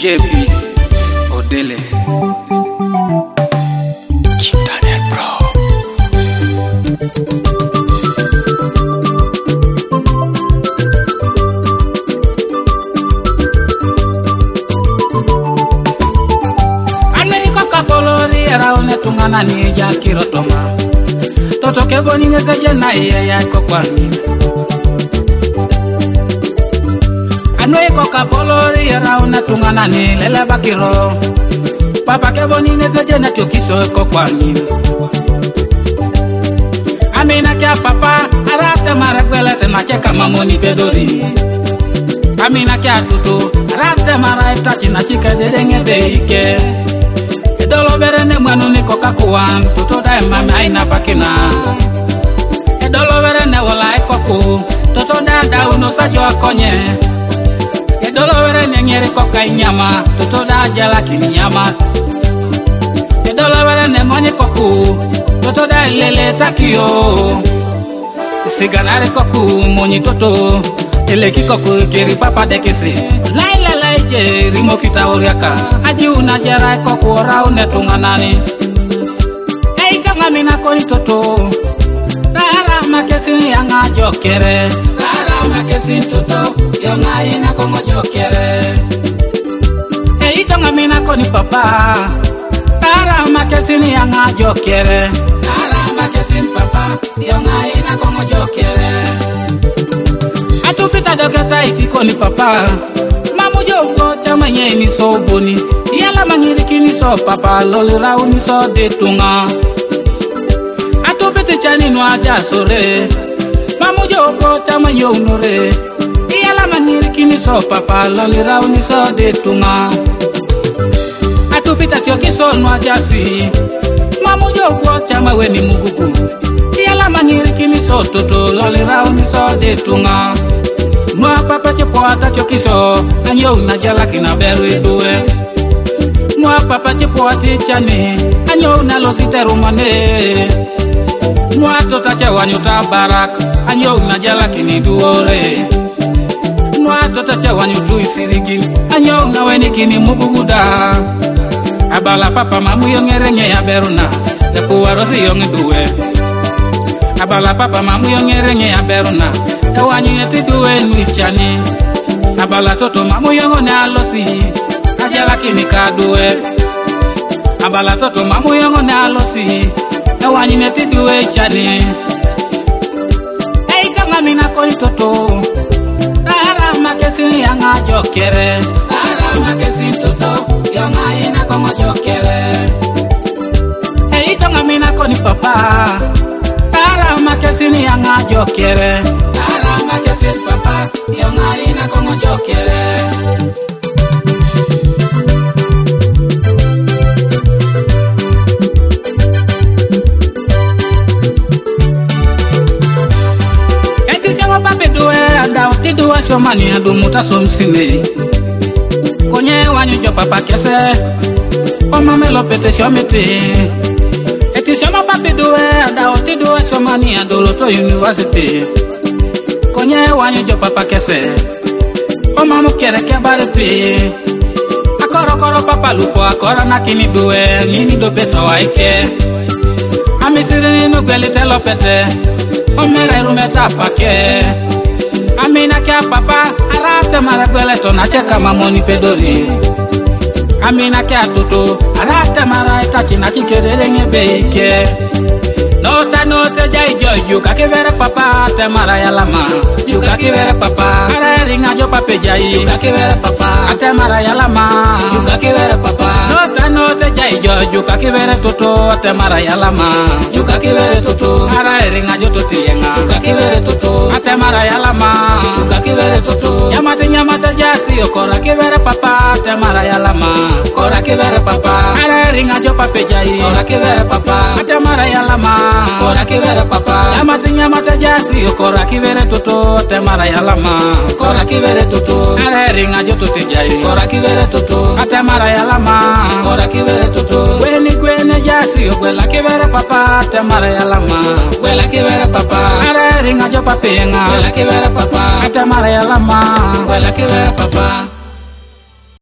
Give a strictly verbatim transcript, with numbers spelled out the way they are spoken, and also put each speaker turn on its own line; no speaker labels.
J P Odele King Daniel bro.
Ane ikoka polori era one tungana ni ja kirotoma. Toto keboni ngezeje na iye ya ikokwani. Ane ikoka polori era one tungana ni lele bakiro. Papa keboni ngezeje na tiokiso ikokwani. Amina kia papa arate marakwele tena cheka mamoni pedori. Amina kia tutu arate mara itachi na chika dedenge deike. Edolo berene mwanu niko kakuwan tutu da mami aina pakina. Edolo berene wala ekoku tutu da da uno sajo akonye. Edolo berene nyeri koka inyama tutu da jala kini nyama. Edolo berene mwenye koku tutu da lele takio. Siganare koku mwenye toto ele kikoku kiri papa dekisi. Laila laije rimo kita uriaka aji unajera koku ora unetunganani. Hey kanga mina koni toto rara makesi yanga jokere. Rara makesi toto yonga ina kongo jokere. Hey kanga mina koni papa rara makesi yanga jokere. Rara makesi papa yonga ina kongo jokere. Atupita doketa itiko ni papa. Mamujo ugo chama nye ni so boni. Yala mangiriki ni so papa. Loli rau ni so detunga. Atupita chani nuaja sore. Mamujo ugo chama nye unore. Yala mangiriki ni so papa. Loli rau ni so detunga. Atupita tioki so nuaja si. Mamujo ugo chama we ni mugugu. Yala mangiriki ni so toto. Loli rau ni so detunga. Mwa papa chepo ata chokiso anyo unajala kina beru idue. Mwa papa chepo ati chani anyo unalosite rumane. Mwa tota chewa nyuta barak anyo unajala kini duore. Mwa tota chewa nyutu isirigin anyo unaweni kini muguguda. Abala papa mamu yongerenye ya beruna yapu warosi yongidue. Abala papa mamu yongerenye ya beruna ewanyi eti duwe nwichani. Abala toto mamu yongone alosi ajala kini kaduwe. Abala toto mamu yongone alosi ewanyi eti duwe chani. Hey kanga mina koni toto rara makesi yanga jokere. Rara makesi toto yonga ina kongo jokere. Hey kanga mina koni papa rara makesi yanga jokere. Rara makesi papa yonga ina kongo jokere. Eti sewa pape duwe anda oti duwe shomani adu muta somsine. Konye wanyu jo papa kese oma melo pete shomiti. Eti shoma pape duwe anda oti duwe shomani adu loto university. Konye wanyu jo papa kese oma mukere ke bareti. Akoro koro papa lupo akora na kini duwe nini do beto waike. Amisiri no gwelite lopete omere rumeta pake. Amina kia papa arate mara gweleto na cheka mamoni pedori. Amina kia tutu arate mara itachi na chikerere ngebeike. Nota nota jai joju kakivere papa te mara yalama. Juga kivere papa are ringa jo pape jai. Juga kivere papa ate mara yalama. Juga kivere papa nota nota jai joju kakivere toto ate mara yalama. Juga kivere toto are ringa jo totienga. Juga kivere toto ate mara yalama. Juga kivere toto yamate nyamata jasi okora kivere papa ate mara yalama. Kora kivere papa are ringa jo pape jai. Kora kivere papa ate mara yalama. Kora kivere papa yamate nyamata jasi okora kivere toto ate mara yalama. Kora kivere toto are ringa jo totijai. Kora kivere toto ate mara yalama. Kora kivere toto weni kwene jasi okwela kivere papa ate mara yalama. Kwela kivere papa are ringa jo papenga. Kwela kivere papa ate mara yalama. Kwela kivere papa